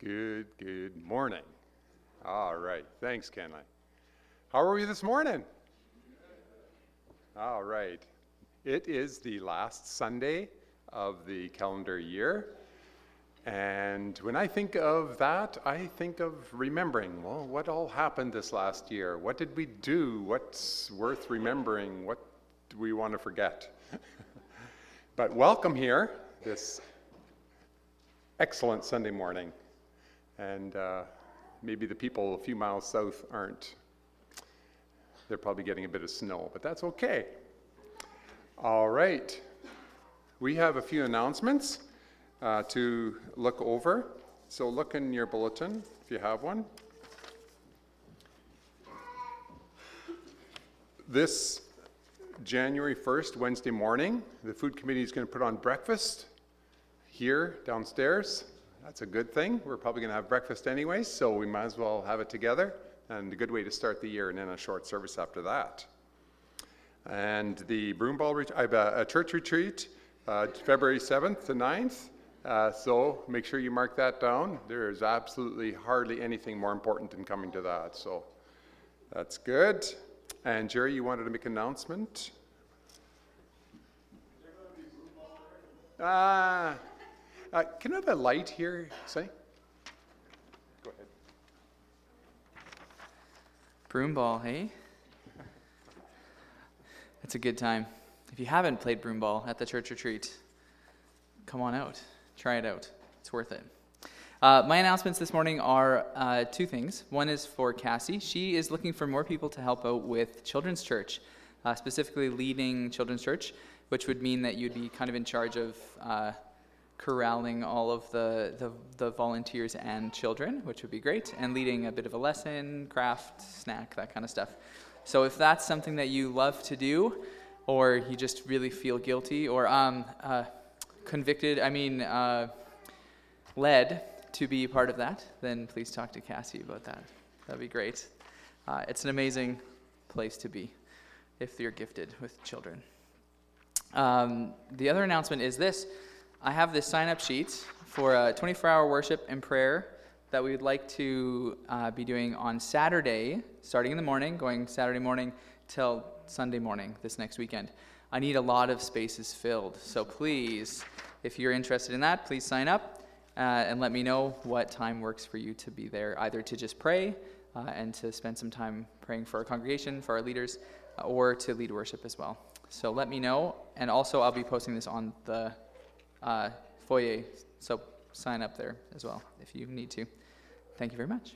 Good morning. All right, thanks, Kenley. How are we this morning? All right. It is the last Sunday of the calendar year. And when I think of that, I think of remembering, well, what all happened this last year? What did we do? What's worth remembering? What do we want to forget? But welcome here, this excellent Sunday morning. And maybe the people a few miles south aren't. They're probably getting a bit of snow, but that's okay. All right. We have a few announcements to look over. So look in your bulletin if you have one. This January 1st, Wednesday morning, the food committee is going to put on breakfast here downstairs. That's a good thing. We're probably going to have breakfast anyways, so we might as well have it together. And a good way to start the year, and then a short service after that. And the broomball, I have a church retreat, February 7th to 9th. So make sure you mark that down. There is absolutely hardly anything more important than coming to that. So that's good. And Jerry, you wanted to make an announcement? Can I have a light here, Sonny? Go ahead. Broomball, hey? It's a good time. If you haven't played broomball at the church retreat, come on out. Try it out. It's worth it. My announcements this morning are two things. One is for Cassie. She is looking for more people to help out with Children's Church, specifically leading Children's Church, which would mean that you'd be kind of in charge of corralling all of the volunteers and children, which would be great, and leading a bit of a lesson, craft, snack, that kind of stuff. So if that's something that you love to do, or you just really feel guilty, or led to be part of that, then please talk to Cassie about that. That'd be great. It's an amazing place to be if you're gifted with children. The other announcement is this. I have this sign-up sheet for a 24-hour worship and prayer that we would like to be doing on Saturday, starting in the morning, going Saturday morning till Sunday morning this next weekend. I need a lot of spaces filled, so please, if you're interested in that, please sign up and let me know what time works for you to be there, either to just pray and to spend some time praying for our congregation, for our leaders, or to lead worship as well. So let me know, and also I'll be posting this on the foyer, so sign up there as well if you need to. Thank you very much.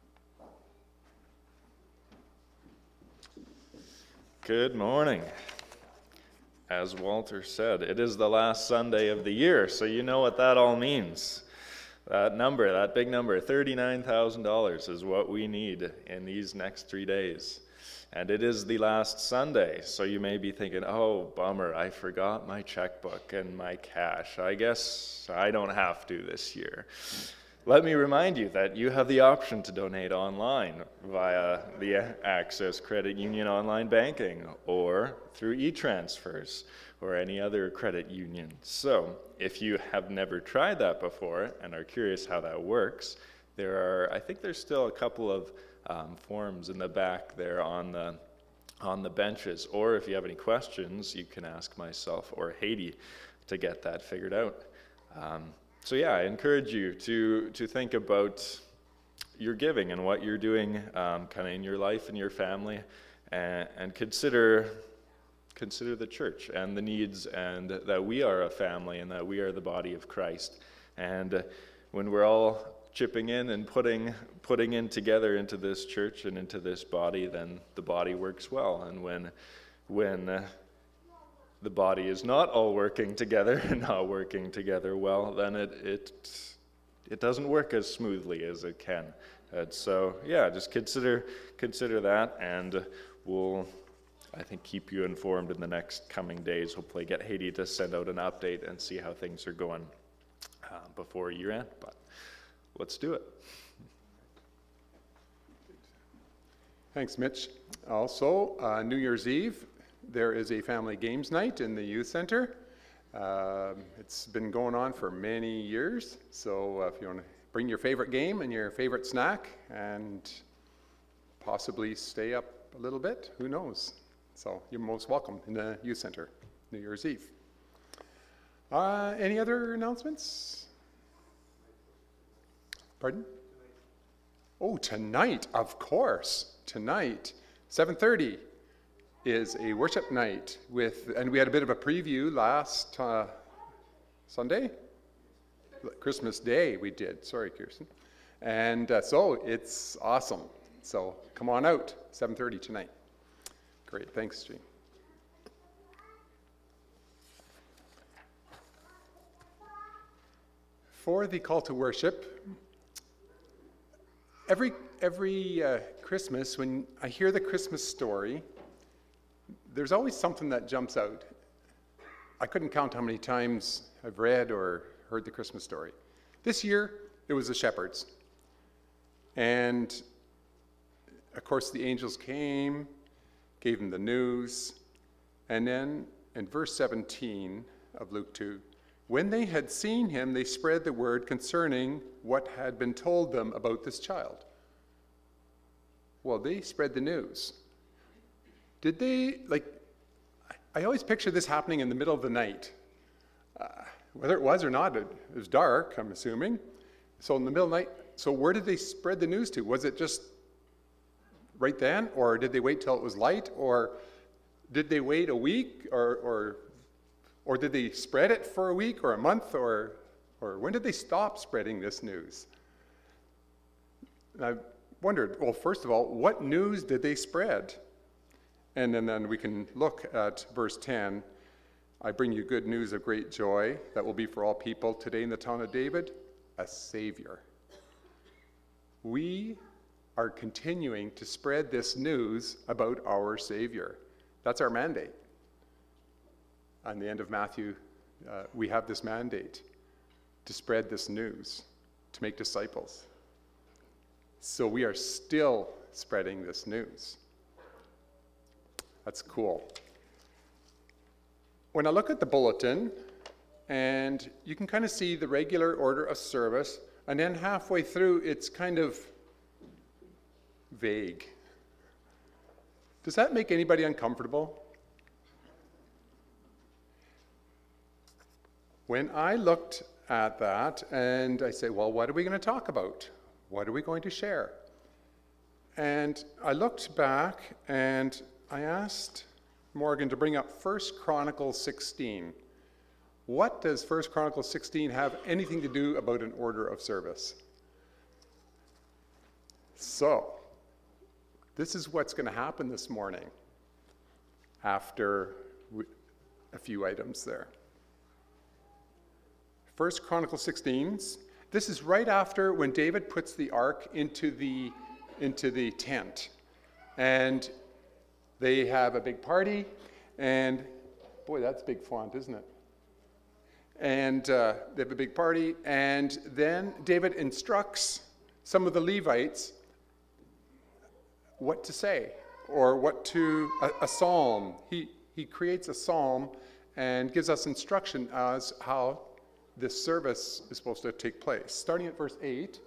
Good morning. As Walter said, it is the last Sunday of the year, so you know what that all means. That number, that big number, $39,000 is what we need in these next 3 days. And it is the last Sunday, so you may be thinking, oh, bummer, I forgot my checkbook and my cash. I guess I don't have to this year. Let me remind you that you have the option to donate online via the Access Credit Union online banking or through e-transfers or any other credit union. So if you have never tried that before and are curious how that works, I think there's still a couple of forms in the back there on the benches, or if you have any questions, you can ask myself or Haiti to get that figured out. So yeah, I encourage you to think about your giving and what you're doing kind of in your life and your family, and consider the church and the needs, and that we are a family and that we are the body of Christ. And when we're all chipping in and putting in together into this church and into this body, then the body works well. And when the body is not all working together and not working together well, then it doesn't work as smoothly as it can. And so yeah, just consider that, and we'll, I think, keep you informed in the next coming days. Hopefully get Haiti to send out an update and see how things are going before year end. But let's do it. Thanks, Mitch. Also, New Year's Eve, there is a family games night in the youth center. It's been going on for many years, so if you want to bring your favorite game and your favorite snack and possibly stay up a little bit. Who knows? So you're most welcome in the youth center, New Year's Eve. Any other announcements? Pardon? Oh, tonight, of course. Tonight, 7:30 is a worship night and we had a bit of a preview last Sunday? Christmas Day we did. Sorry, Kirsten. And so it's awesome. So come on out, 7:30 tonight. Great, thanks, Gene. For the call to worship, every Christmas, when I hear the Christmas story, there's always something that jumps out. I couldn't count how many times I've read or heard the Christmas story. This year, it was the shepherds. And, of course, the angels came, gave them the news, and then in verse 17 of Luke 2, when they had seen him, they spread the word concerning what had been told them about this child. Well, they spread the news. Did they, I always picture this happening in the middle of the night. Whether it was or not, it was dark, I'm assuming. So in the middle of the night, so where did they spread the news to? Was it just right then, or did they wait till it was light, or did they wait a week, or did they spread it for a week or a month, or when did they stop spreading this news? And I wondered, well, first of all, what news did they spread? And then we can look at verse 10. I bring you good news of great joy that will be for all people today in the town of David, a Savior. We are continuing to spread this news about our Savior. That's our mandate. On the end of Matthew, we have this mandate to spread this news, to make disciples. So we are still spreading this news. That's cool. When I look at the bulletin, and you can kind of see the regular order of service, and then halfway through, it's kind of vague. Does that make anybody uncomfortable? When I looked at that, and I say, well, what are we going to talk about? What are we going to share? And I looked back, and I asked Morgan to bring up 1 Chronicles 16. What does 1 Chronicles 16 have anything to do about an order of service? So, this is what's going to happen this morning after a few items there. 1 Chronicles 16, this is right after when David puts the ark into the tent. And they have a big party, and boy, that's big font, isn't it? And they have a big party, and then David instructs some of the Levites what to say, or a psalm. He creates a psalm and gives us instruction as how this service is supposed to take place. Starting at verse 8.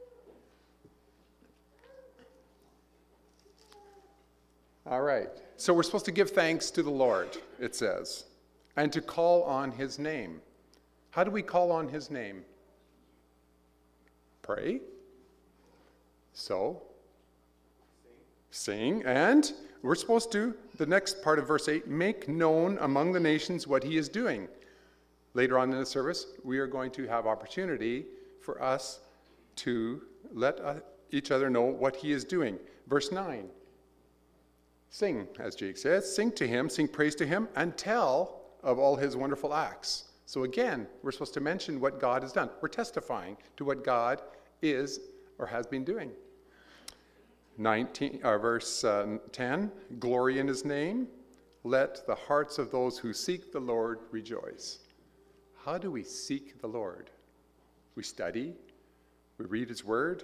All right. So we're supposed to give thanks to the Lord, it says, and to call on his name. How do we call on his name? Pray. So, sing. And we're supposed to, the next part of verse 8, make known among the nations what he is doing. Later on in the service, we are going to have opportunity for us to let each other know what he is doing. Verse 9. Sing, as Jake says, sing to him, sing praise to him, and tell of all his wonderful acts. So again, we're supposed to mention what God has done. We're testifying to what God is or has been doing. Verse 10, glory in his name. Let the hearts of those who seek the Lord rejoice. How do we seek the Lord? We study, we read his word.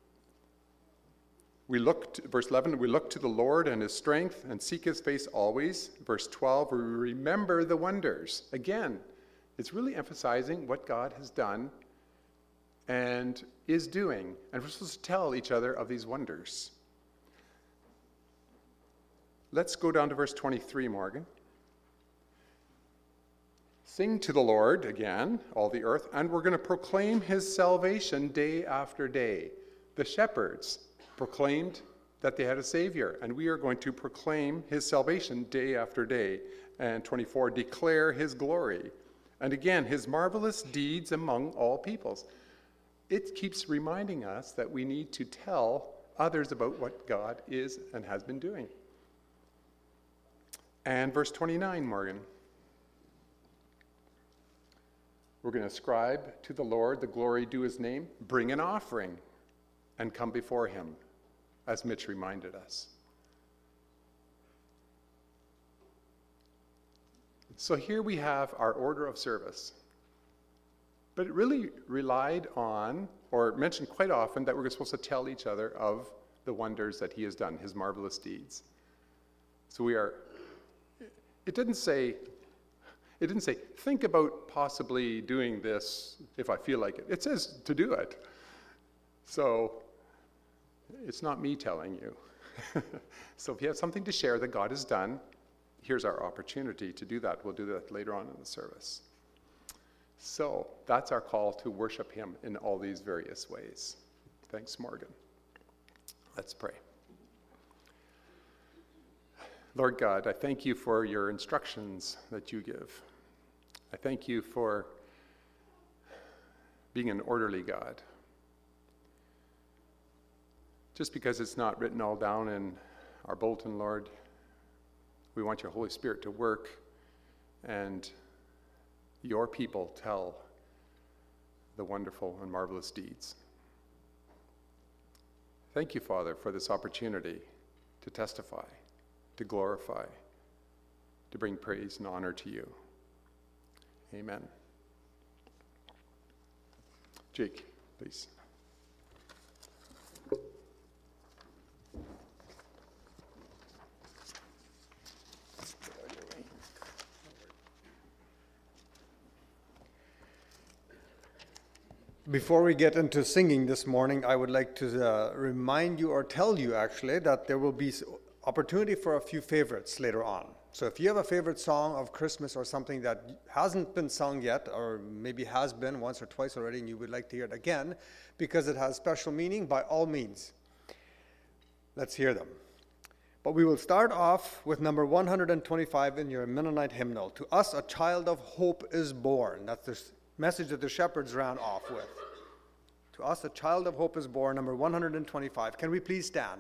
Verse 11, we look to the Lord and his strength and seek his face always. Verse 12, we remember the wonders. Again, it's really emphasizing what God has done and is doing. And we're supposed to tell each other of these wonders. Let's go down to verse 23, Morgan. Sing to the Lord again, all the earth, and we're going to proclaim his salvation day after day. The shepherds proclaimed that they had a Savior, and we are going to proclaim his salvation day after day. And 24, declare his glory. And again, his marvelous deeds among all peoples. It keeps reminding us that we need to tell others about what God is and has been doing. And verse 29, Morgan. We're going to ascribe to the Lord the glory due his name, bring an offering, and come before him, as Mitch reminded us. So here we have our order of service. But it really relied on, or mentioned quite often, that we're supposed to tell each other of the wonders that he has done, his marvelous deeds. So it didn't say, think about possibly doing this if I feel like it. It says to do it. So it's not me telling you. So if you have something to share that God has done, here's our opportunity to do that. We'll do that later on in the service. So that's our call to worship him in all these various ways. Thanks, Morgan. Let's pray. Lord God, I thank you for your instructions that you give. I thank you for being an orderly God. Just because it's not written all down in our bulletin, Lord, we want your Holy Spirit to work and your people tell the wonderful and marvelous deeds. Thank you, Father, for this opportunity to testify, to glorify, to bring praise and honor to you. Amen. Jake, please. Before we get into singing this morning, I would like to remind you, or tell you actually, that there will be opportunity for a few favorites later on. So if you have a favorite song of Christmas or something that hasn't been sung yet, or maybe has been once or twice already, and you would like to hear it again, because it has special meaning, by all means, let's hear them. But we will start off with number 125 in your Mennonite hymnal. To us a child of hope is born. That's the message that the shepherds ran off with. To us a child of hope is born, number 125. Can we please stand?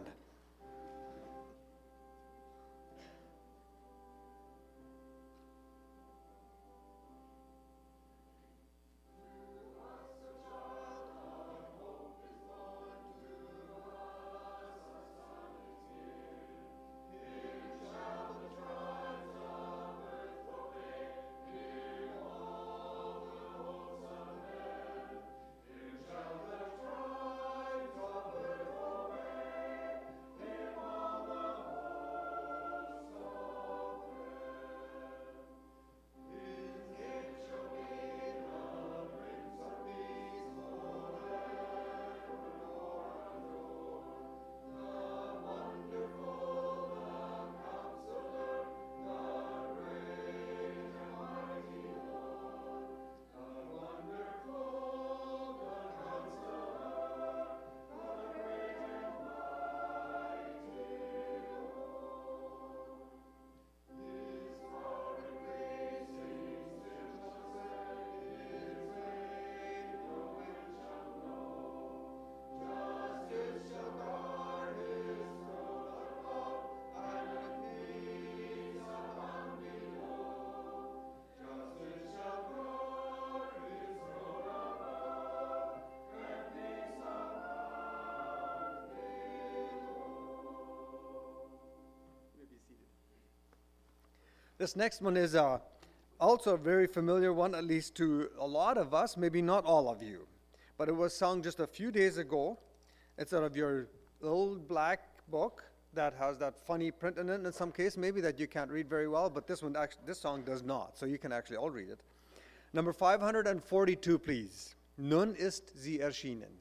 This next one is also a very familiar one, at least to a lot of us, maybe not all of you. But it was sung just a few days ago. It's out of your little black book that has that funny print in it in some case, maybe that you can't read very well, but this song does not, so you can actually all read it. Number 542, please. Nun ist sie erschienen.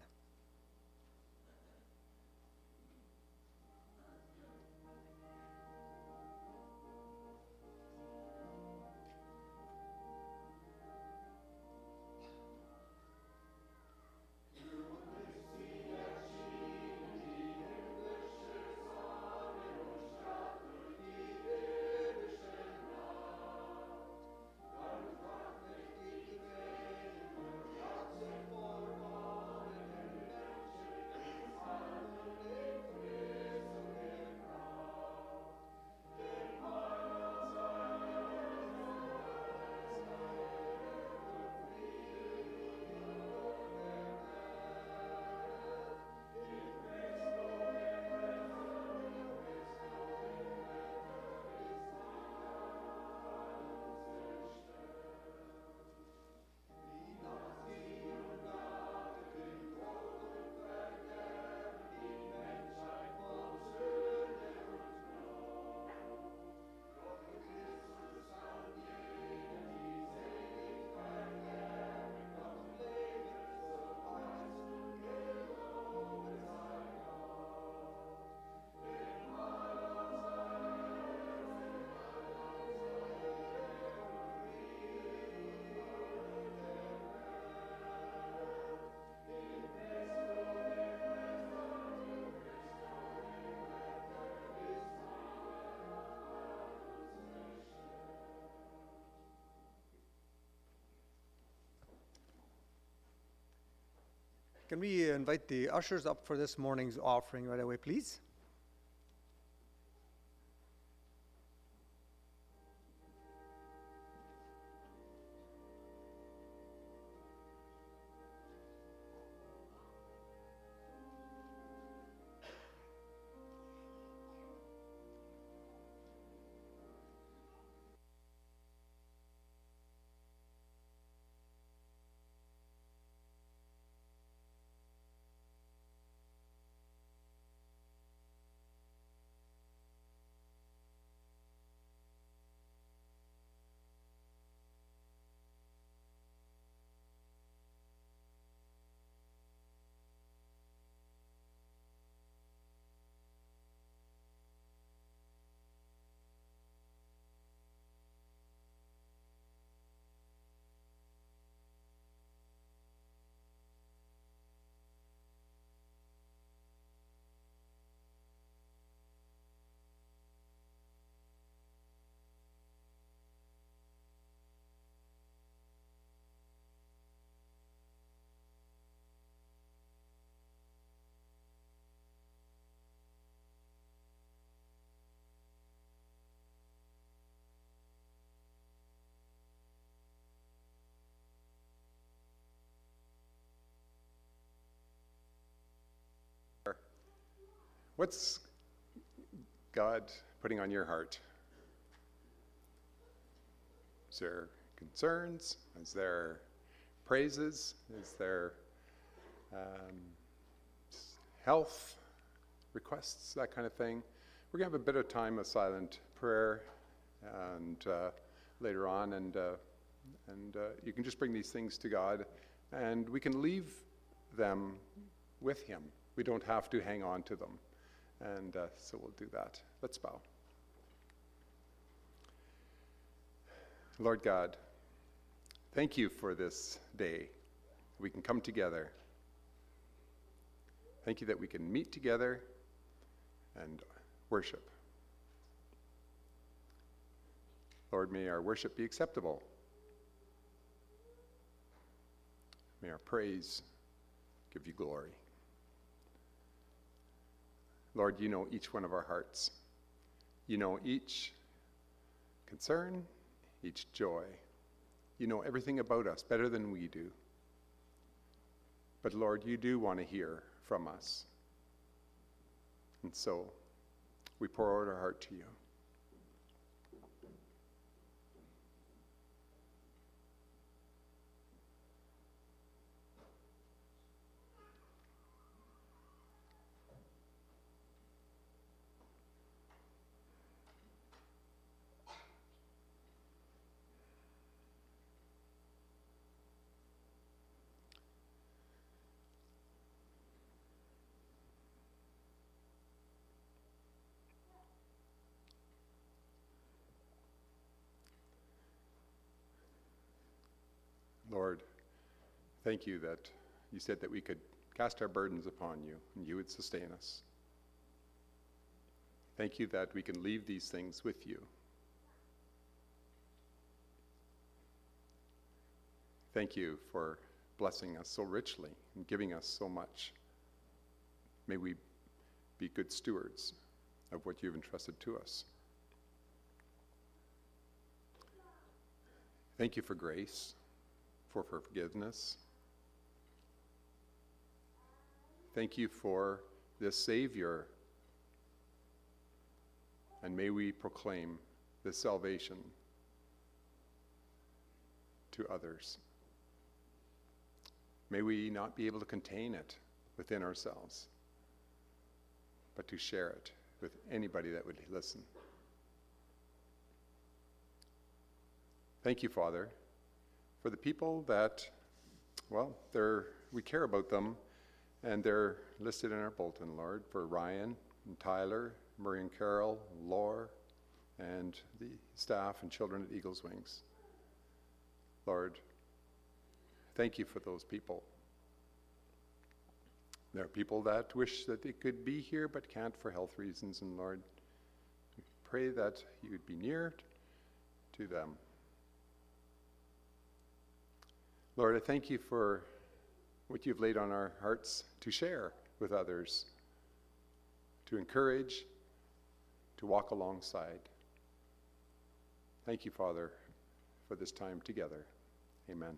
Can we invite the ushers up for this morning's offering right away, please? What's God putting on your heart? Is there concerns? Is there praises? Is there health requests, that kind of thing? We're going to have a bit of time of silent prayer and later on, and you can just bring these things to God, and we can leave them with Him. We don't have to hang on to them. And so we'll do that. Let's bow. Lord God, thank you for this day. We can come together. Thank you that we can meet together and worship. Lord, may our worship be acceptable. May our praise give you glory. Lord, you know each one of our hearts. You know each concern, each joy. You know everything about us better than we do. But Lord, you do want to hear from us. And so we pour out our heart to you. Thank you that you said that we could cast our burdens upon you and you would sustain us. Thank you that we can leave these things with you. Thank you for blessing us so richly and giving us so much. May we be good stewards of what you've entrusted to us. Thank you for grace, for forgiveness. Thank you for this Savior. And may we proclaim this salvation to others. May we not be able to contain it within ourselves, but to share it with anybody that would listen. Thank you, Father, for the people that, well, we care about them, and they're listed in our bulletin, Lord, for Ryan and Tyler, Murray and Carol, Laura, and the staff and children at Eagles Wings. Lord, thank you for those people. There are people that wish that they could be here but can't for health reasons, and Lord, we pray that you would be near to them. Lord, I thank you for what you've laid on our hearts to share with others, to encourage, to walk alongside. Thank you, Father, for this time together. Amen.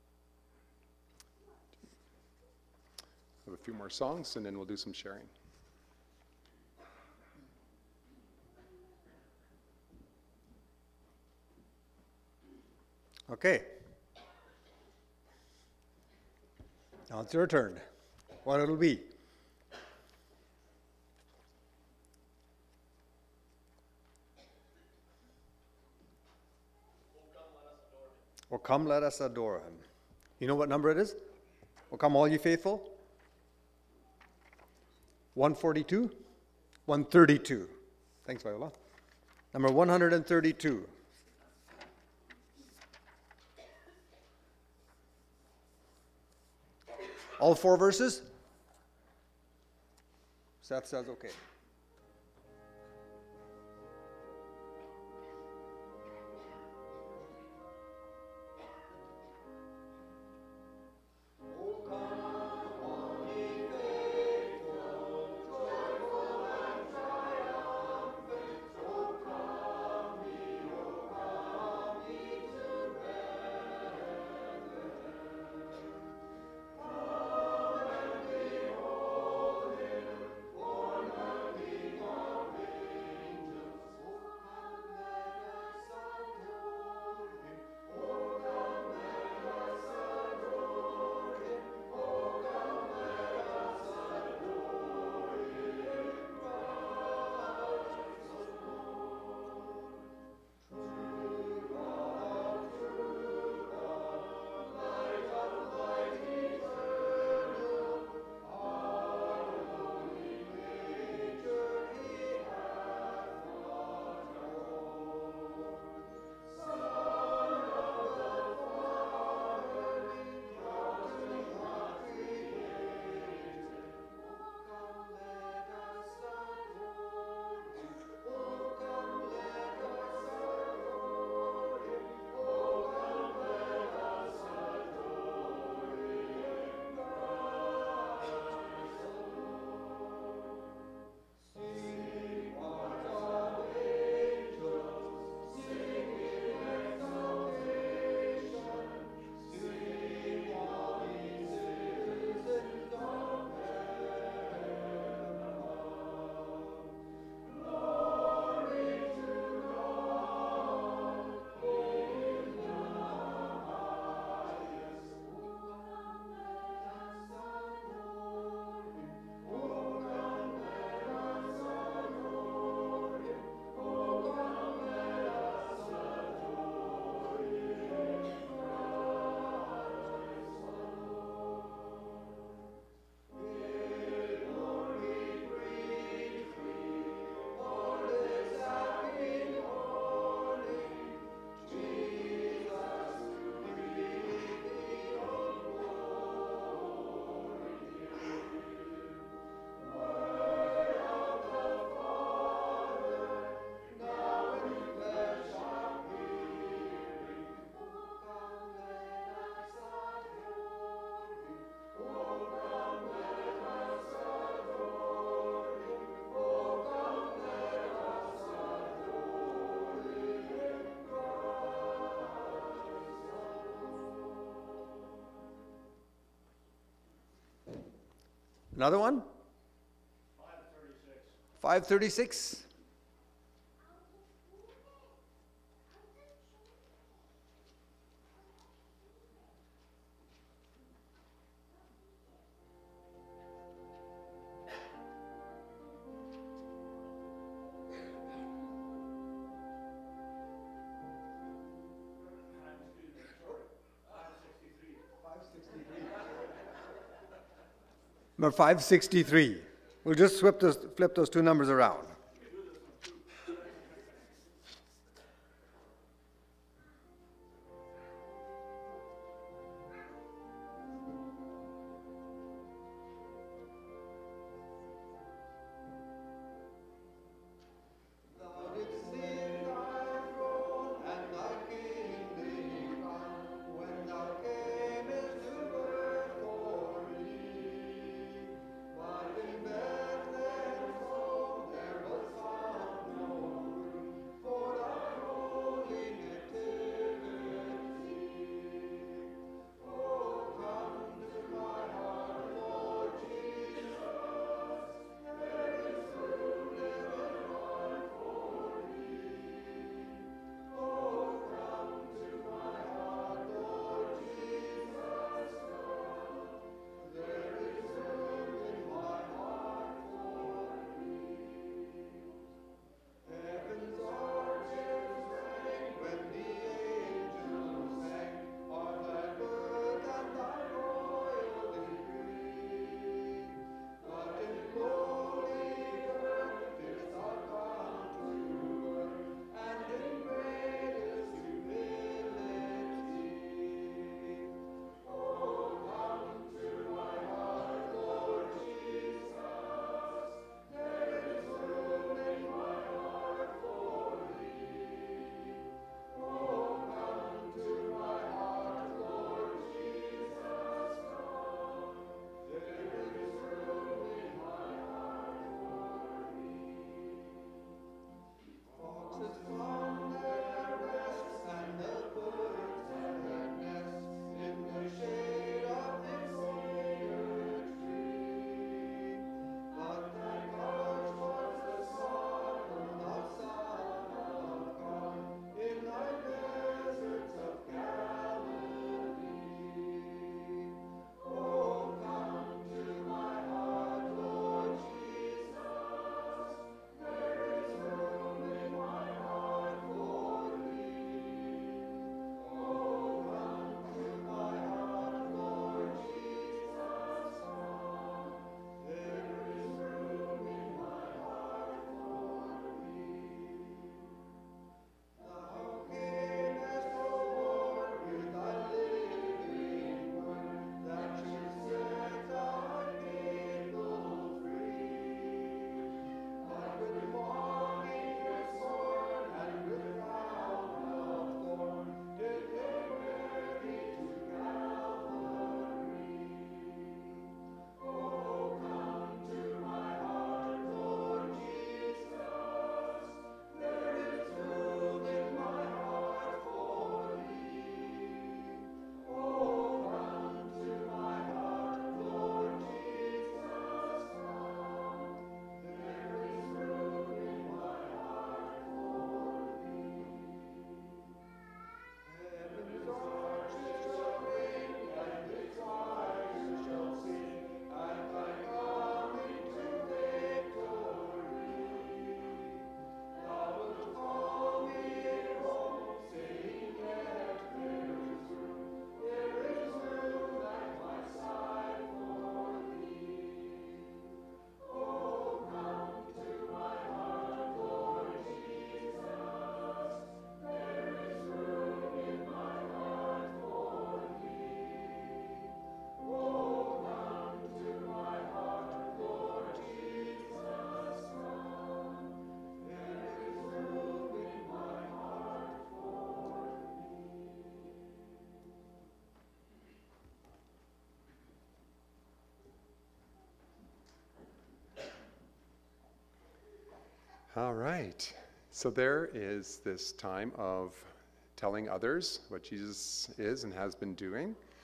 We'll have a few more songs, and then we'll do some sharing. Okay. Now it's your turn. What it'll be. "O come, let us adore him." You know what number it is? "O come, all ye faithful." 142? 132. Thanks, Viola. Number 132. All four verses? Seth says okay. Another one? 536. Number 563. We'll just flip those two numbers around. All right. So there is this time of telling others what Jesus is and has been doing.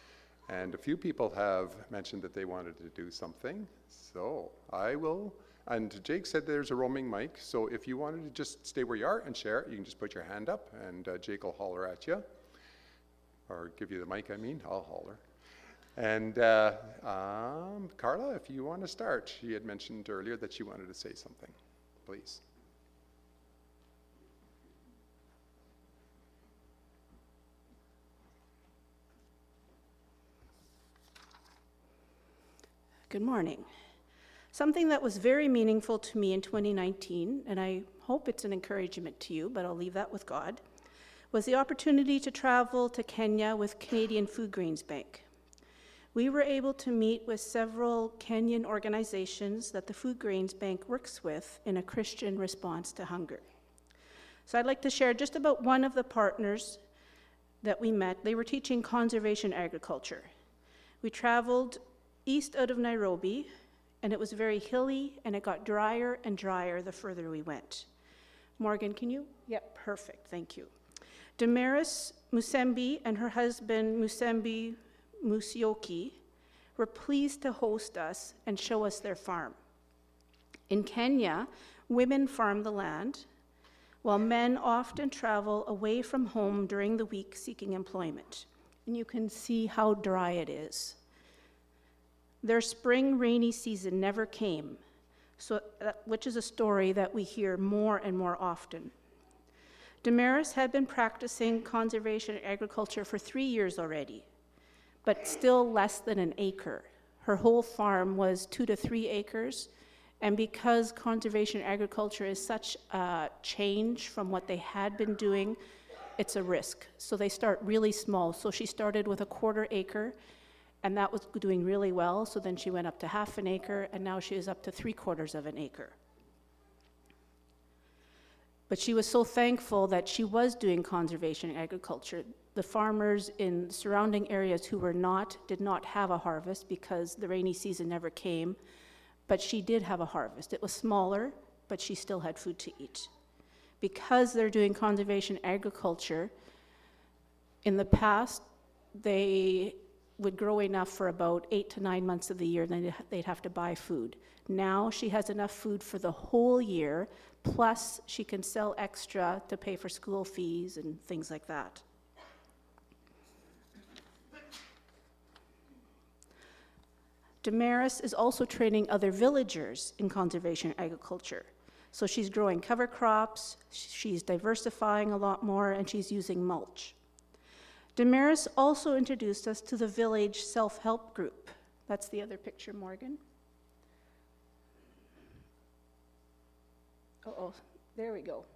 And a few people have mentioned that they wanted to do something. So I will, and Jake said there's a roaming mic. So if you wanted to just stay where you are and share it, you can just put your hand up and Jake will holler at you. Or give you the mic, I mean, I'll holler. And Carla, if you want to start, she had mentioned earlier that she wanted to say something. Please. Good morning. Something that was very meaningful to me in 2019, and I hope it's an encouragement to you, but I'll leave that with God, was the opportunity to travel to Kenya with Canadian Food Grains Bank. We were able to meet with several Kenyan organizations that the Food Grains Bank works with in a Christian response to hunger. So I'd like to share just about one of the partners that we met. They were teaching conservation agriculture. We traveled east out of Nairobi, and it was very hilly, and it got drier and drier the further we went. Morgan, can you? Yep, perfect, thank you. Damaris Musembi and her husband Musembi Musyoki were pleased to host us and show us their farm. In Kenya, women farm the land, while men often travel away from home during the week seeking employment. And you can see how dry it is. Their spring rainy season never came, which is a story that we hear more and more often. Damaris had been practicing conservation agriculture for 3 years already, but still less than an acre. Her whole farm was 2 to 3 acres, and because conservation agriculture is such a change from what they had been doing, it's a risk. So they start really small. So she started with a 1/4 acre, and that was doing really well. So then she went up to 1/2 an acre, and now she is up to 3/4 of an acre. But she was so thankful that she was doing conservation agriculture. The farmers in surrounding areas who did not have a harvest because the rainy season never came, but she did have a harvest. It was smaller, but she still had food to eat. Because they're doing conservation agriculture, in the past, they would grow enough for about 8 to 9 months of the year, then they'd have to buy food. Now she has enough food for the whole year, plus she can sell extra to pay for school fees and things like that. Damaris is also training other villagers in conservation agriculture. So she's growing cover crops, she's diversifying a lot more, and she's using mulch. Damaris also introduced us to the village self-help group. That's the other picture, Morgan. Oh, there we go.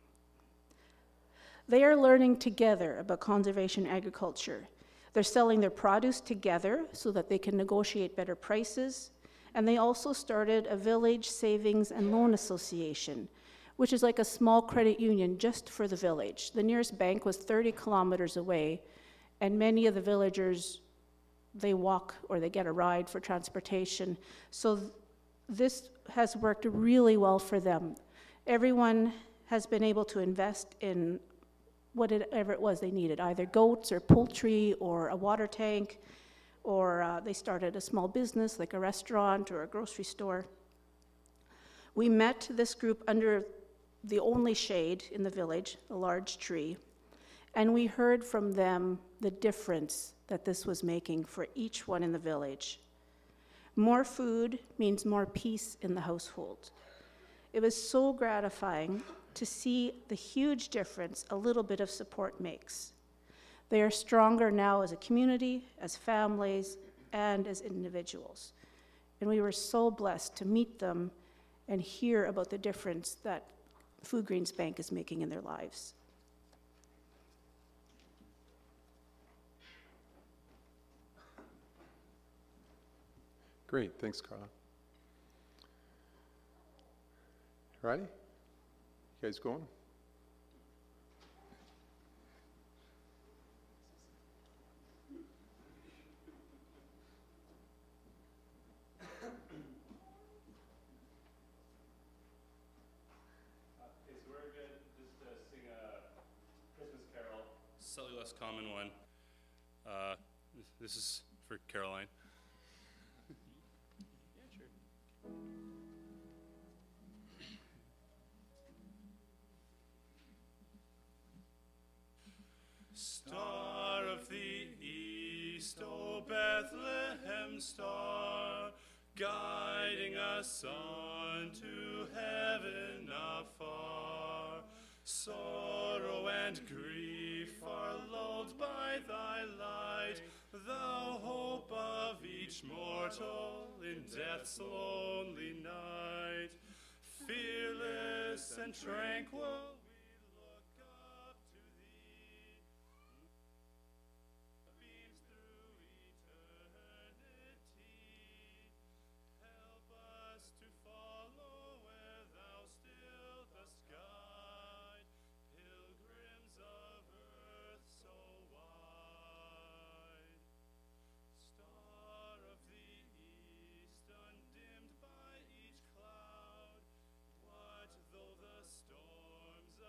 They are learning together about conservation agriculture. They're selling their produce together so that they can negotiate better prices. And they also started a village savings and loan association, which is like a small credit union just for the village. The nearest bank was 30 kilometers away, and many of the villagers, they walk or they get a ride for transportation. So this has worked really well for them. Everyone has been able to invest in whatever it was they needed, either goats or poultry or a water tank, or they started a small business like a restaurant or a grocery store. We met this group under the only shade in the village, a large tree, and we heard from them the difference that this was making for each one in the village. More food means more peace in the household. It was so gratifying to see the huge difference a little bit of support makes. They are stronger now as a community, as families, and as individuals. And we were so blessed to meet them and hear about the difference that Food Grains Bank is making in their lives. Great, thanks, Carla. Righty? You guys going? Slightly less common one. This is for Caroline. Star of the east, O Bethlehem star, guiding us on to heaven afar. Sorrow and grief are lulled by thy light, thou hope of each mortal in death's lonely night. Fearless and tranquil, storms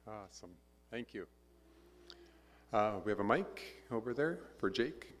Awesome. Thank you. We have a mic over there for Jake.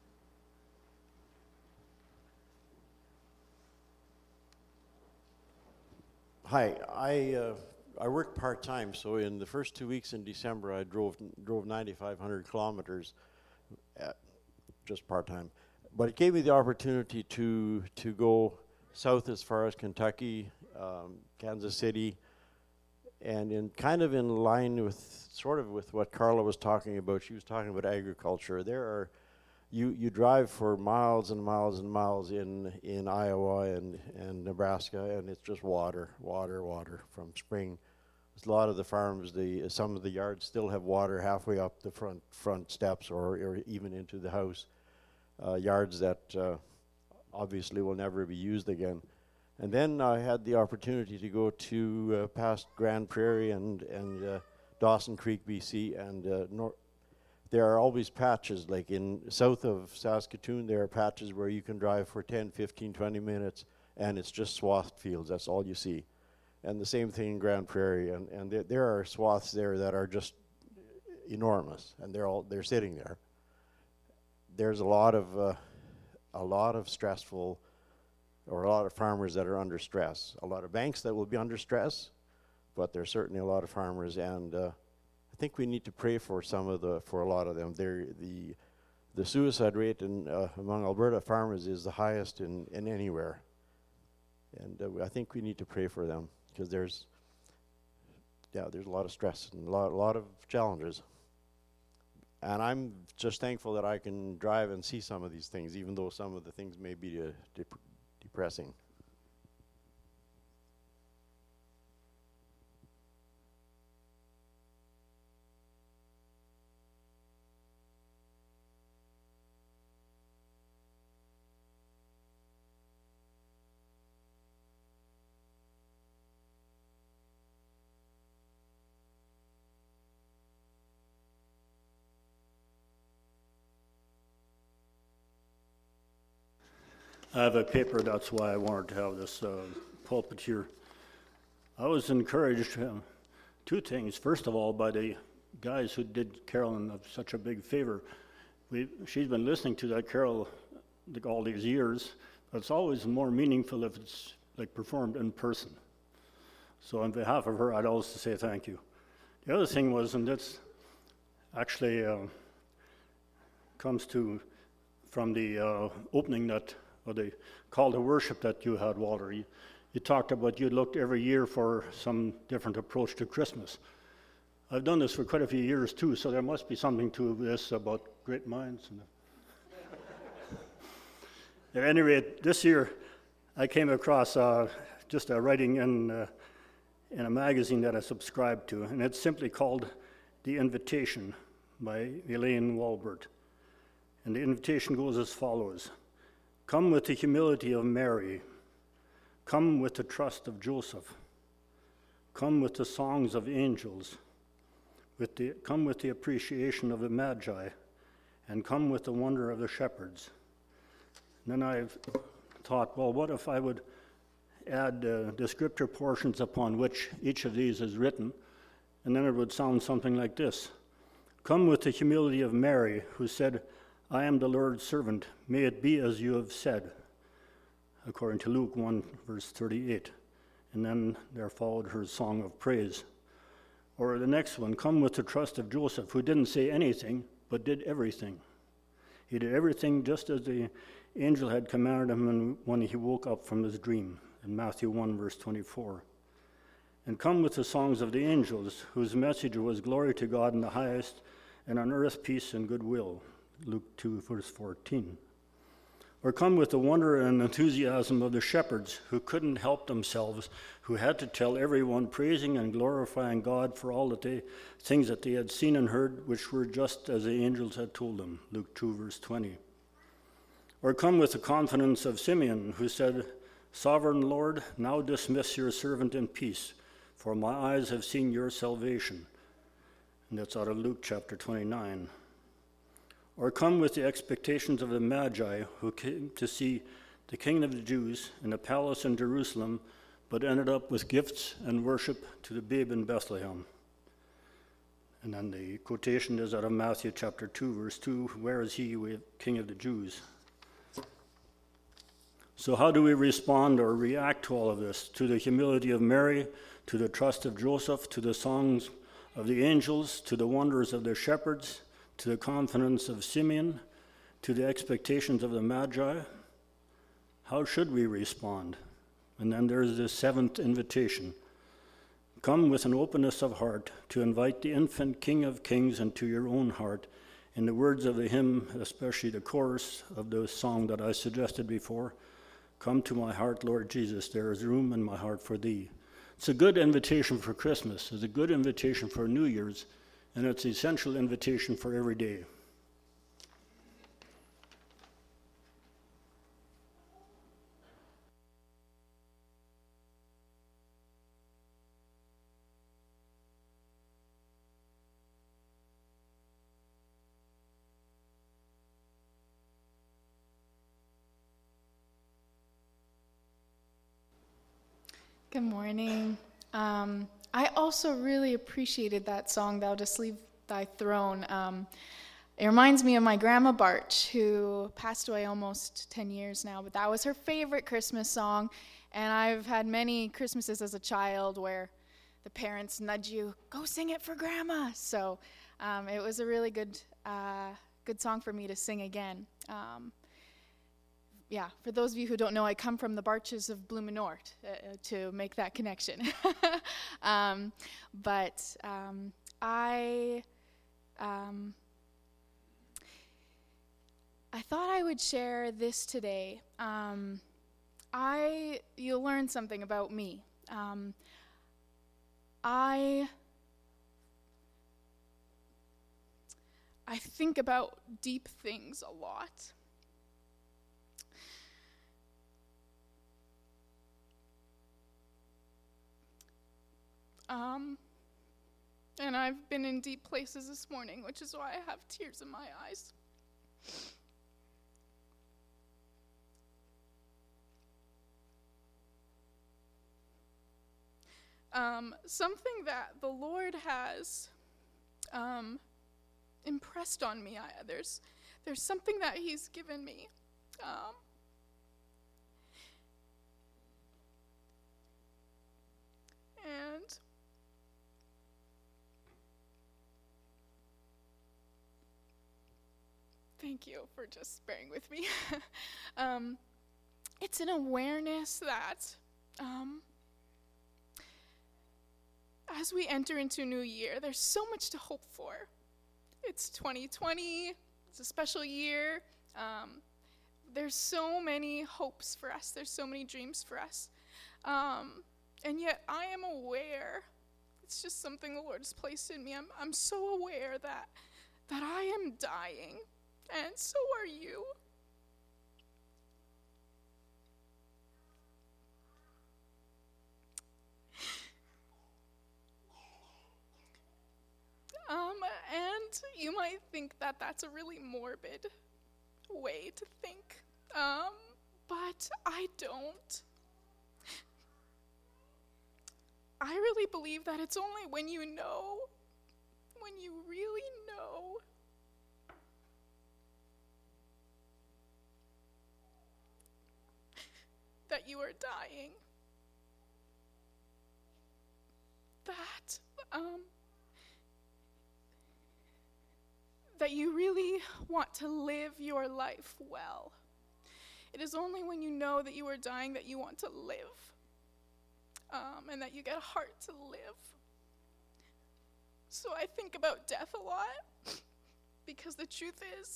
Hi, I work part-time, so in the first 2 weeks in December, I drove 9,500 kilometers, just part-time. But it gave me the opportunity to go south as far as Kentucky, Kansas City, and in line with with what Carla was talking about. She was talking about agriculture. You drive for miles and miles and miles in Iowa and Nebraska, and it's just water from spring. A lot of the farms, some of the yards still have water halfway up the front steps or even into the house. Yards that obviously will never be used again. And then I had the opportunity to go to past Grand Prairie and Dawson Creek, BC, and there are always patches, like in south of Saskatoon, there are patches where you can drive for 10, 15, 20 minutes, and it's just swathed fields. That's all you see. And the same thing in Grand Prairie, and there are swaths there that are just enormous, and they're sitting there. There's a lot of stressful, or a lot of farmers that are under stress. A lot of banks that will be under stress, but there's certainly a lot of farmers, and I think we need to pray for a lot of them. The suicide rate among Alberta farmers is the highest in anywhere, and I think we need to pray for them because there's a lot of stress and a lot of challenges. And I'm just thankful that I can drive and see some of these things, even though some of the things may be depressing. I have a paper, that's why I wanted to have this pulpit here. I was encouraged, two things. First of all, by the guys who did Carolyn such a big favor. She's been listening to that carol all these years, but it's always more meaningful if it's like performed in person. So on behalf of her, I'd also say thank you. The other thing was, and that's actually comes from the opening or the call to worship that you had, Walter. You talked about you looked every year for some different approach to Christmas. I've done this for quite a few years too, so there must be something to this about great minds. At any rate, this year I came across just a writing in a magazine that I subscribed to, and it's simply called The Invitation by Elaine Walbert. And the invitation goes as follows. Come with the humility of Mary. Come with the trust of Joseph. Come with the songs of angels. Come with the appreciation of the Magi. And come with the wonder of the shepherds. And then I thought, well, what if I would add the scripture portions upon which each of these is written, and then it would sound something like this. Come with the humility of Mary, who said, I am the Lord's servant. May it be as you have said, according to Luke 1, verse 38. And then there followed her song of praise. Or the next one, come with the trust of Joseph, who didn't say anything, but did everything. He did everything just as the angel had commanded him when he woke up from his dream, in Matthew 1, verse 24. And come with the songs of the angels, whose message was glory to God in the highest, and on earth peace and goodwill, Luke 2, verse 14. Or come with the wonder and enthusiasm of the shepherds who couldn't help themselves, who had to tell everyone praising and glorifying God for all things that they had seen and heard, which were just as the angels had told them, Luke 2, verse 20. Or come with the confidence of Simeon, who said, Sovereign Lord, now dismiss your servant in peace, for my eyes have seen your salvation. And that's out of Luke chapter 29. Or come with the expectations of the Magi, who came to see the King of the Jews in a palace in Jerusalem, but ended up with gifts and worship to the babe in Bethlehem. And then the quotation is out of Matthew chapter 2, verse 2, "Where is he, King of the Jews?" So how do we respond or react to all of this? To the humility of Mary, to the trust of Joseph, to the songs of the angels, to the wonders of the shepherds, to the confidence of Simeon, to the expectations of the Magi? How should we respond? And then there's the seventh invitation. Come with an openness of heart to invite the infant King of Kings into your own heart. In the words of the hymn, especially the chorus of the song that I suggested before, "Come to my heart, Lord Jesus, there is room in my heart for thee." It's a good invitation for Christmas, it's a good invitation for New Year's, and it's an essential invitation for every day. Good morning. I also really appreciated that song, "Thou Dost Leave Thy Throne." It reminds me of my grandma Barch, who passed away almost 10 years now, but that was her favorite Christmas song. And I've had many Christmases as a child where the parents nudge you, "Go sing it for grandma." So it was a really good song for me to sing again. Yeah, for those of you who don't know, I come from the Barches of Blumenort, to make that connection. But I thought I would share this today. You'll learn something about me. I think about deep things a lot. And I've been in deep places this morning, which is why I have tears in my eyes. Something that the Lord has impressed on me, there's something that He's given me. And thank you for just bearing with me. It's an awareness that as we enter into a new year, there's so much to hope for. It's 2020, it's a special year. There's so many hopes for us, there's so many dreams for us. And yet I am aware, it's just something the Lord has placed in me. I'm so aware that I am dying, and so are you. And you might think that that's a really morbid way to think, but I don't. I really believe that it's only when you really know, that you are dying, that you really want to live your life well. It is only when you know that you are dying that you want to live. And that you get a heart to live. So I think about death a lot, because the truth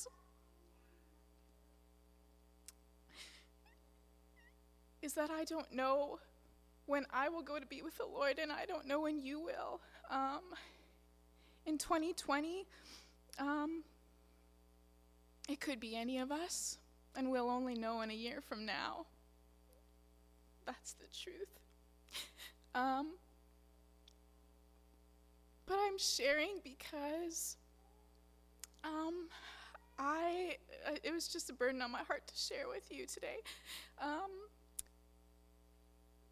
is that I don't know when I will go to be with the Lord, and I don't know when you will. In 2020, it could be any of us, and we'll only know in a year from now. That's the truth. But I'm sharing because it was just a burden on my heart to share with you today.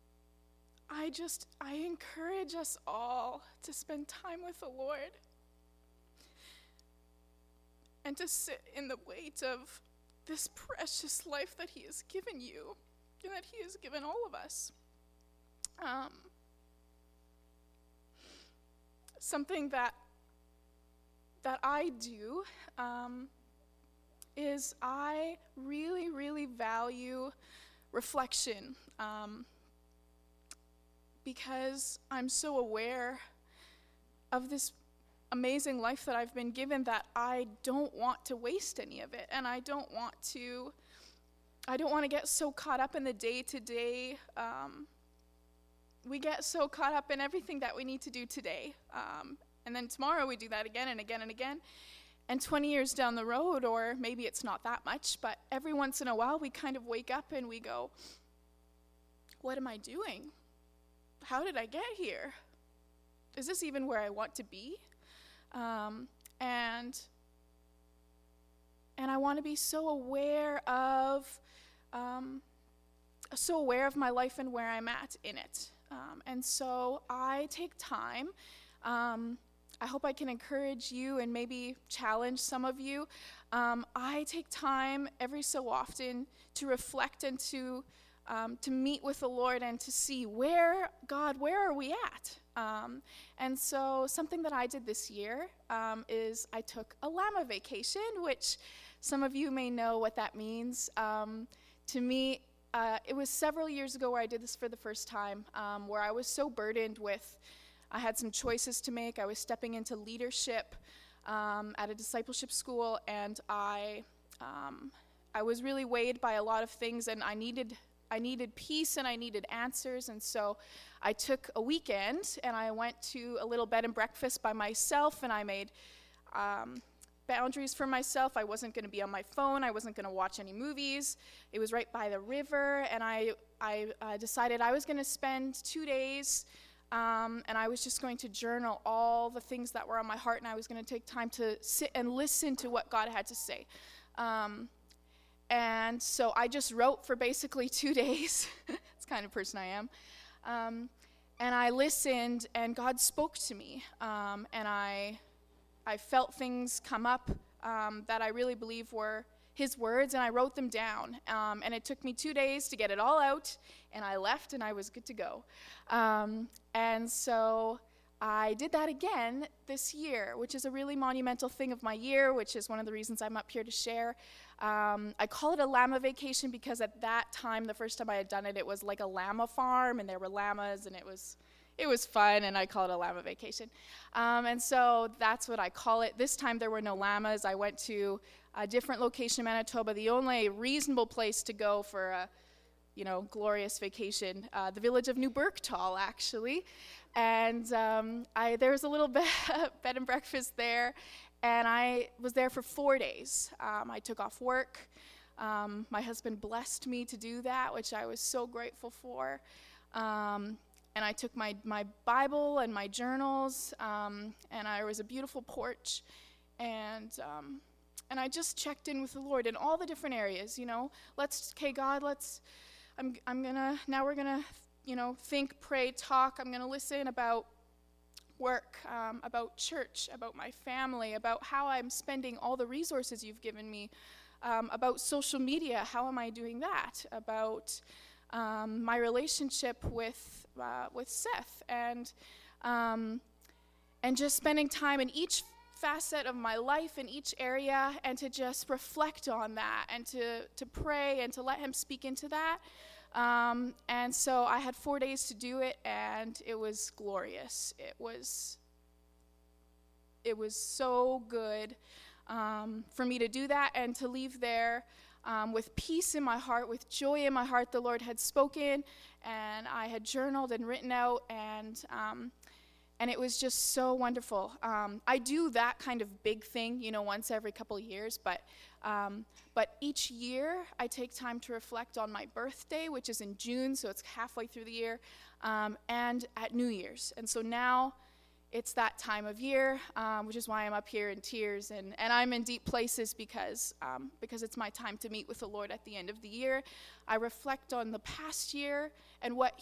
I encourage us all to spend time with the Lord, and to sit in the weight of this precious life that he has given you and that he has given all of us. Something that I do is I really, really value reflection because I'm so aware of this amazing life that I've been given that I don't want to waste any of it, and I don't want to get so caught up in the day-to-day. We get so caught up in everything that we need to do today, and then tomorrow we do that again and again and again. And 20 years down the road, or maybe it's not that much, but every once in a while we kind of wake up and we go, what am I doing? How did I get here? Is this even where I want to be? And I want to be so aware of my life and where I'm at in it. And so I take time. I hope I can encourage you and maybe challenge some of you. I take time every so often to reflect and to meet with the Lord and to see where are we at? And so something that I did this year is I took a Lama vacation, which some of you may know what that means. To me, it was several years ago where I did this for the first time, where I was so burdened with, I had some choices to make. I was stepping into leadership at a discipleship school, and I was really weighed by a lot of things, and I needed peace and I needed answers. And so I took a weekend and I went to a little bed and breakfast by myself, and I made boundaries for myself. I wasn't going to be on my phone. I wasn't going to watch any movies. It was right by the river, and I decided I was going to spend 2 days and I was just going to journal all the things that were on my heart, and I was going to take time to sit and listen to what God had to say. And so I just wrote for basically 2 days. That's the kind of person I am. And I listened, and God spoke to me. And I felt things come up that I really believe were his words, and I wrote them down. And it took me 2 days to get it all out, and I left, and I was good to go. And so I did that again this year, which is a really monumental thing of my year, which is one of the reasons I'm up here to share. I call it a llama vacation because at that time, the first time I had done it, it was like a llama farm, and there were llamas, and it was fun, and I call it a llama vacation. And so that's what I call it. This time there were no llamas. I went to a different location in Manitoba, the only reasonable place to go for a glorious vacation, the village of New Berktal, actually. And there was a little bed and breakfast there, and I was there for 4 days. I took off work. My husband blessed me to do that, which I was so grateful for. And I took my Bible and my journals, and there was a beautiful porch, and I just checked in with the Lord in all the different areas. God, we're gonna think, pray, talk. I'm gonna listen about work, about church, about my family, about how I'm spending all the resources you've given me, about social media, how am I doing that, about my relationship with Seth, and just spending time in each facet of my life in each area, and to just reflect on that, and to pray and to let him speak into that. And so I had 4 days to do it, and it was glorious. It was so good for me to do that and to leave there with peace in my heart, with joy in my heart. The Lord had spoken, and I had journaled and written out, and it was just so wonderful. I do that kind of big thing, once every couple of years, but each year I take time to reflect on my birthday, which is in June, so it's halfway through the year, and at New Year's. And so now it's that time of year, which is why I'm up here in tears, and I'm in deep places because it's my time to meet with the Lord at the end of the year. I reflect on the past year and what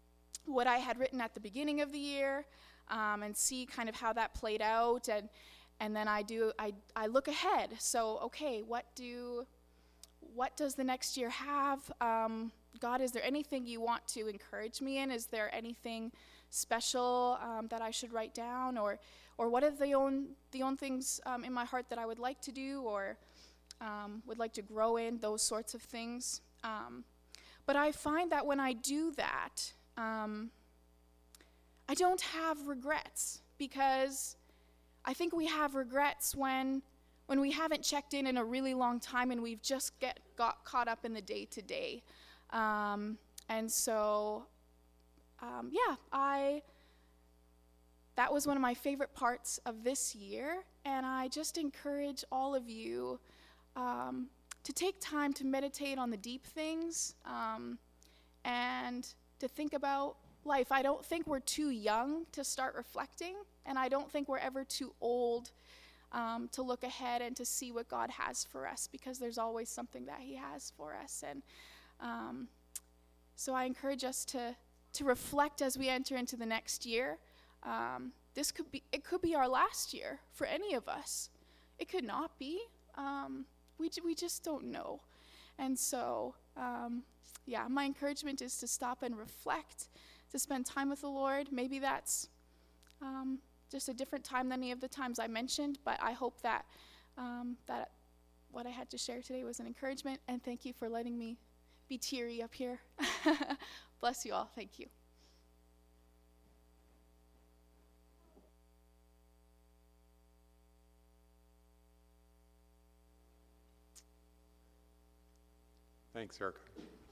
I had written at the beginning of the year, and see kind of how that played out, And then I look ahead. So, okay, what does the next year have? God, is there anything you want to encourage me in? Is there anything special that I should write down? Or what are the own things in my heart that I would like to do or would like to grow in, those sorts of things? But I find that when I do that, I don't have regrets, because I think we have regrets when we haven't checked in a really long time and we've just got caught up in the day-to-day. And so, that was one of my favorite parts of this year, and I just encourage all of you to take time to meditate on the deep things and to think about life. I don't think we're too young to start reflecting, and I don't think we're ever too old to look ahead and to see what God has for us, because there's always something that He has for us. And so I encourage us to reflect as we enter into the next year. It could be our last year for any of us. It could not be. We just don't know. And so, my encouragement is to stop and reflect, to spend time with the Lord. Maybe that's just a different time than any of the times I mentioned, but I hope that that what I had to share today was an encouragement, and thank you for letting me be teary up here. Bless you all. Thank you. Thanks, Erica.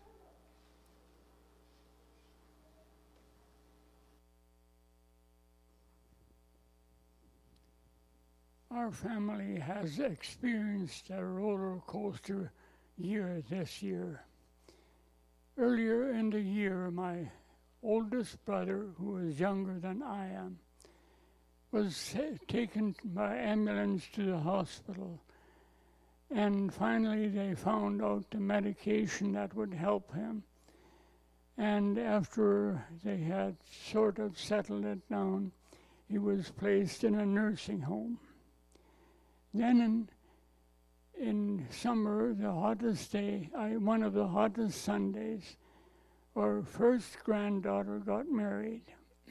Our family has experienced a roller coaster year this year. Earlier in the year, my oldest brother, who is younger than I am, was taken by ambulance to the hospital. And finally, they found out the medication that would help him. And after they had sort of settled it down, he was placed in a nursing home. Then in summer, the hottest day, one of the hottest Sundays, our first granddaughter got married.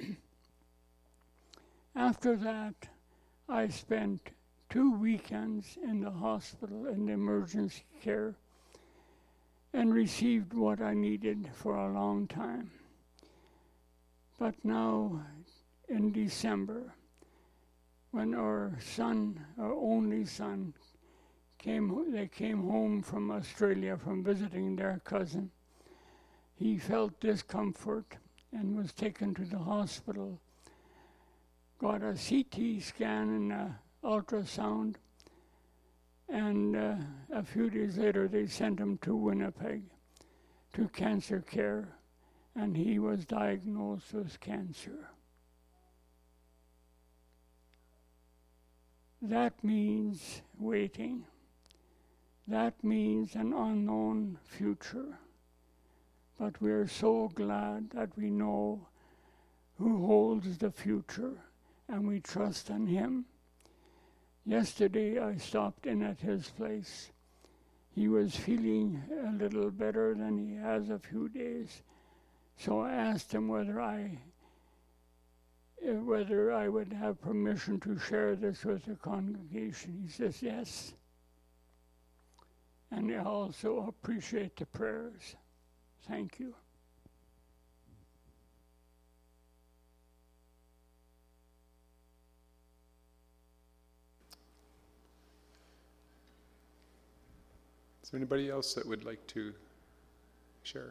After that, I spent 2 weekends in the hospital in the emergency care and received what I needed for a long time. But now, in December, when our only son, they came home from Australia from visiting their cousin, he felt discomfort and was taken to the hospital, got a CT scan and an ultrasound, and a few days later they sent him to Winnipeg to cancer care, and he was diagnosed with cancer. That means waiting. That means an unknown future. But we are so glad that we know who holds the future, and we trust in Him. Yesterday I stopped in at his place. He was feeling a little better than he has a few days. So I asked him whether I would have permission to share this with the congregation. He says yes. And I also appreciate the prayers. Thank you. Is there anybody else that would like to share?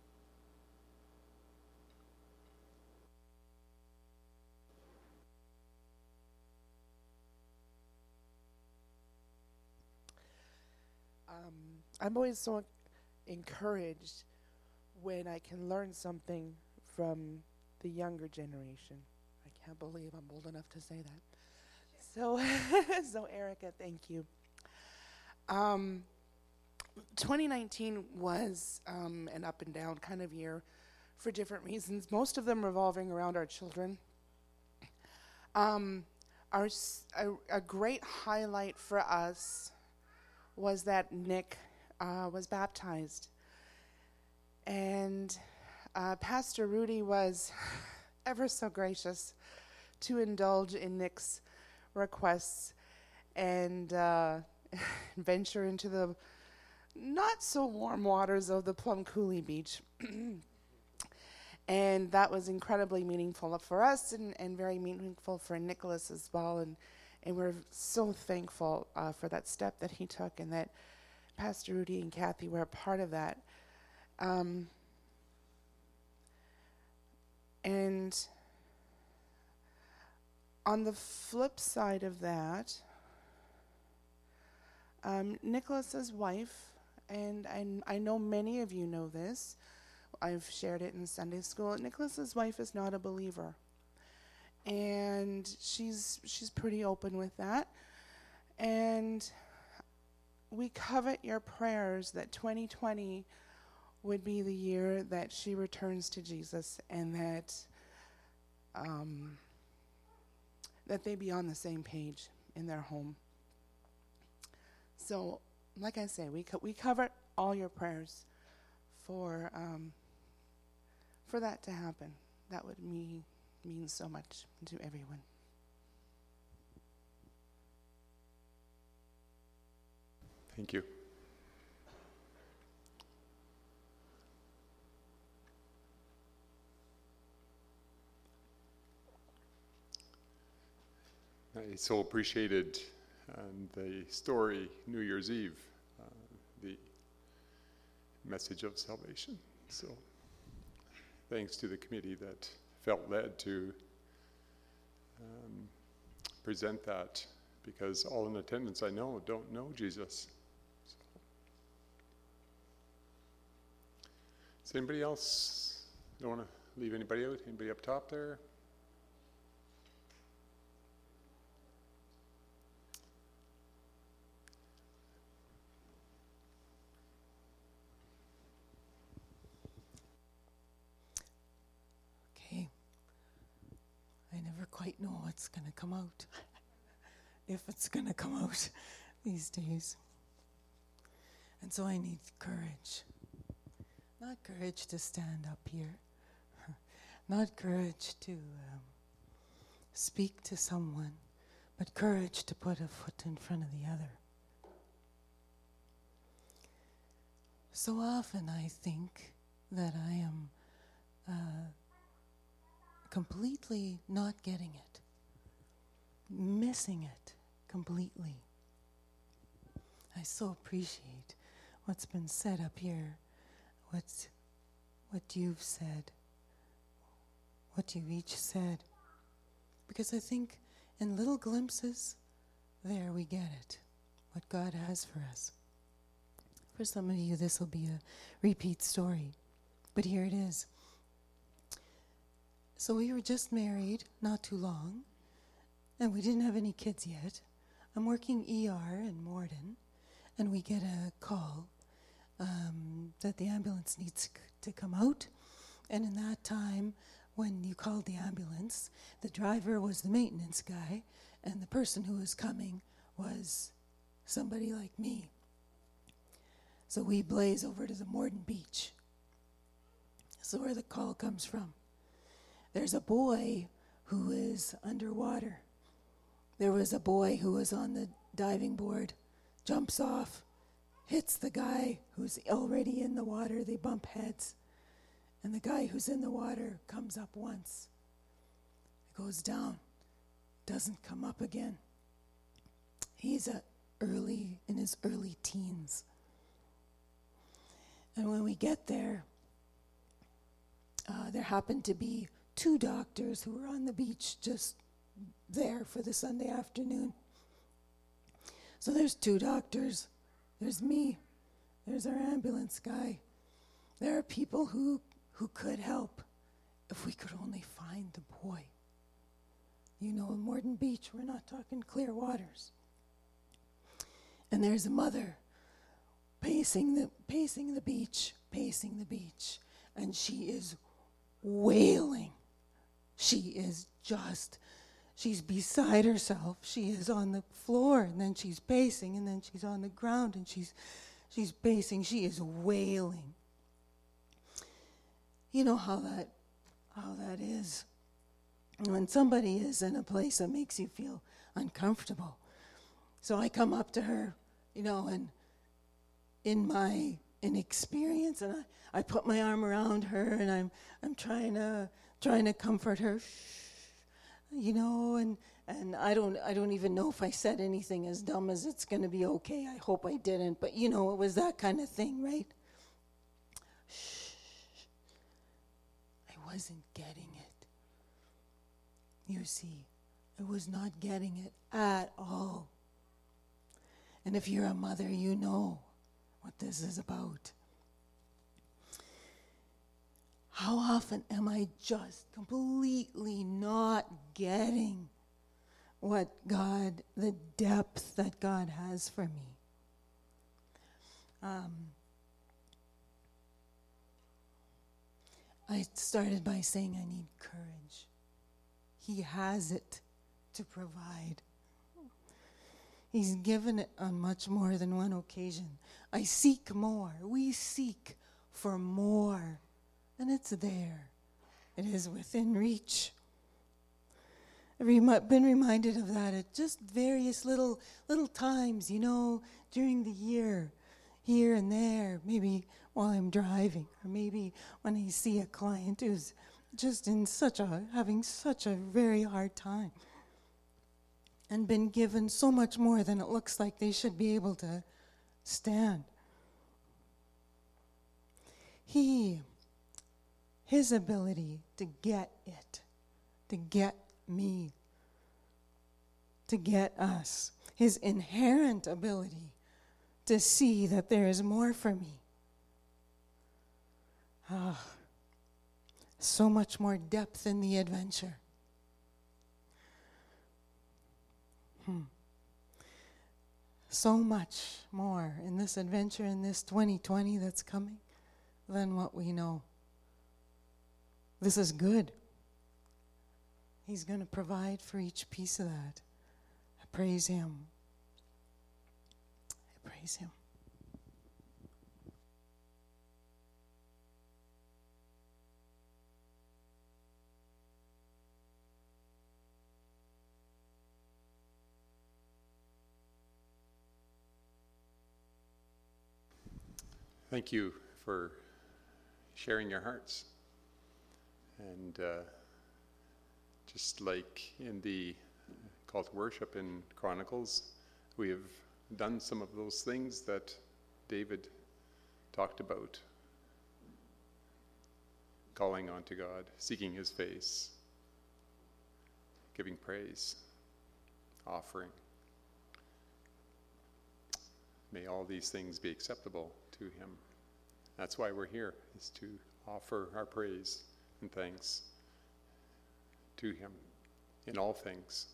I'm always so encouraged when I can learn something from the younger generation. I can't believe I'm old enough to say that. So Erica, thank you. 2019 was an up and down kind of year for different reasons, most of them revolving around our children. a great highlight for us was that Nick was baptized. And Pastor Rudy was ever so gracious to indulge in Nick's requests and venture into the not so warm waters of the Plum Coulee Beach. And that was incredibly meaningful for us and very meaningful for Nicholas as well. And we're so thankful for that step that he took and that Pastor Rudy and Kathy were a part of that. And on the flip side of that, Nicholas's wife, and I know many of you know this, I've shared it in Sunday school. Nicholas's wife is not a believer, and she's pretty open with that. And we covet your prayers that 2020 would be the year that she returns to Jesus, and that that they be on the same page in their home. So, like I say, we cover all your prayers for that to happen. That would mean so much to everyone. Thank you. I so appreciated the story New Year's Eve, the message of salvation. So thanks to the committee that felt led to present that, because all in attendance I know don't know Jesus. So. Does anybody else, don't want to leave anybody out? Anybody up top there? I never quite know what's going to come out, if it's going to come out these days. And so I need courage. Not courage to stand up here, not courage to speak to someone, but courage to put a foot in front of the other. So often I think that I am completely not getting it, missing it completely. I so appreciate what's been said up here, what you've said, what you've each said, because I think in little glimpses, there we get it, what God has for us. For some of you, this will be a repeat story, but here it is. So we were just married not too long, and we didn't have any kids yet. I'm working ER in Morden, and we get a call that the ambulance needs to come out. And in that time, when you called the ambulance, the driver was the maintenance guy, and the person who was coming was somebody like me. So we blaze over to the Morden Beach. So where the call comes from. There's a boy who is underwater. There was a boy who was on the diving board, jumps off, hits the guy who's already in the water. They bump heads. And the guy who's in the water comes up once, goes down, doesn't come up again. He's in his early teens. And when we get there, there happened to be 2 doctors who were on the beach just there for the Sunday afternoon. So there's 2 doctors, there's me, there's our ambulance guy. There are people who could help if we could only find the boy. You know, in Morden Beach, we're not talking clear waters. And there's a mother pacing the beach, and she is wailing. She is just She's beside herself. She is on the floor, and then she's pacing, and then she's on the ground, and she's pacing. She is wailing. You know how that is. When somebody is in a place that makes you feel uncomfortable. So I come up to her, and in experience, and I put my arm around her, and I'm trying to comfort her, and I don't even know if I said anything as dumb as it's going to be okay. I hope I didn't, but it was that kind of thing, right? I wasn't getting it. You see, I was not getting it at all. And if you're a mother, you know what this is about. How often am I just completely not getting the depth that God has for me? I started by saying I need courage. He has it to provide. He's given it on much more than one occasion. I seek more. We seek for more. And it's there. It is within reach. I've been reminded of that at just various little times, during the year, here and there, maybe while I'm driving, or maybe when I see a client who's just having such a very hard time, and been given so much more than it looks like they should be able to stand. His ability to get it, to get me, to get us, his inherent ability to see that there is more for me. So much more depth in the adventure. So much more in this adventure, in this 2020 that's coming, than what we know. This is good. He's going to provide for each piece of that. I praise him. I praise him. Thank you for sharing your hearts. And just like in the call to worship in Chronicles, we have done some of those things that David talked about. Calling on to God, seeking his face, giving praise, offering. May all these things be acceptable to him. That's why we're here, is to offer our praise and thanks to him in all things.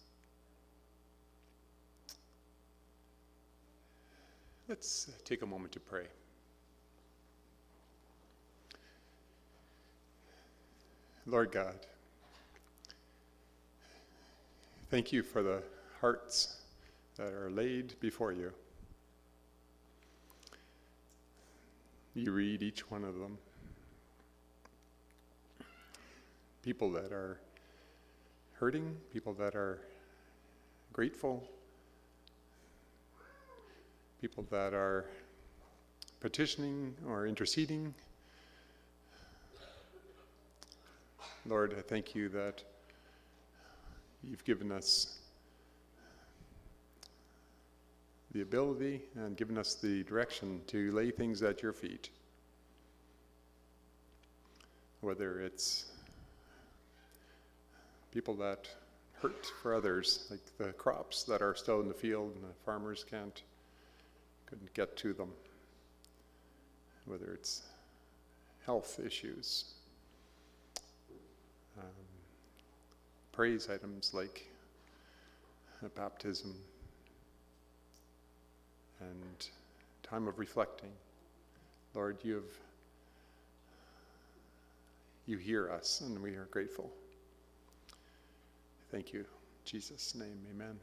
Let's take a moment to pray. Lord God, thank you for the hearts that are laid before you. You read each one of them. People that are hurting, people that are grateful, people that are petitioning or interceding. Lord, I thank you that you've given us the ability and given us the direction to lay things at your feet. Whether it's people that hurt for others, like the crops that are still in the field and the farmers couldn't get to them. Whether it's health issues, praise items like baptism and time of reflecting. Lord, you hear us, and we are grateful. Thank you, Jesus' name, amen.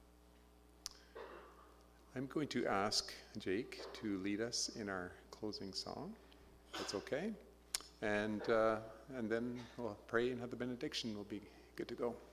I'm going to ask Jake to lead us in our closing song. That's okay. And then we'll pray and have the benediction. We'll be good to go.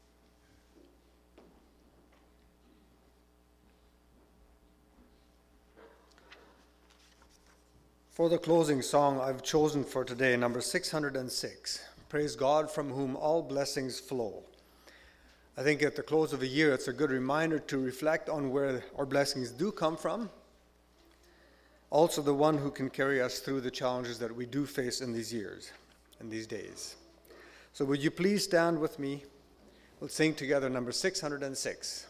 For the closing song, I've chosen for today number 606, Praise God from whom all blessings flow. I think at the close of a year, it's a good reminder to reflect on where our blessings do come from. Also the one who can carry us through the challenges that we do face in these years, in these days. So would you please stand with me? We'll sing together number 606.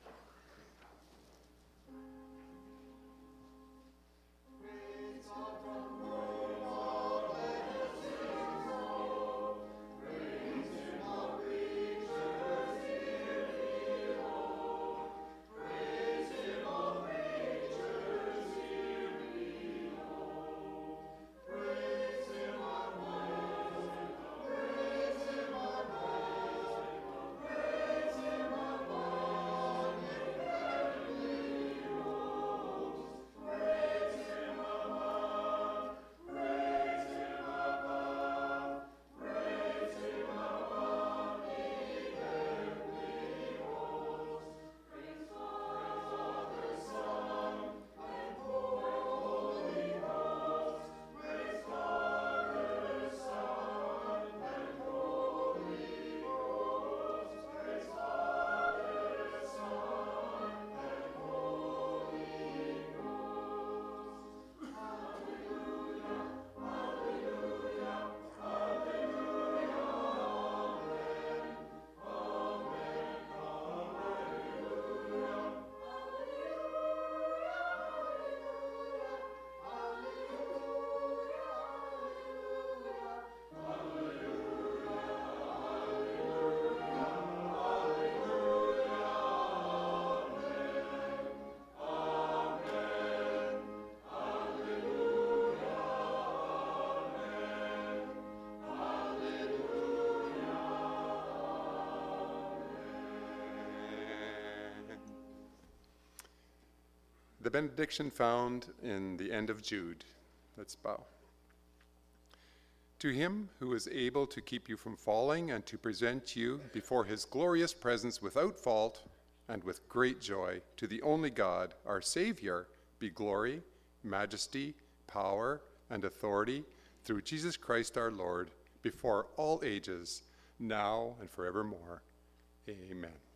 The benediction found in the end of Jude. Let's bow. To him who is able to keep you from falling and to present you before his glorious presence without fault and with great joy, to the only God, our Savior, be glory, majesty, power, and authority through Jesus Christ our Lord, before all ages, now and forevermore. Amen.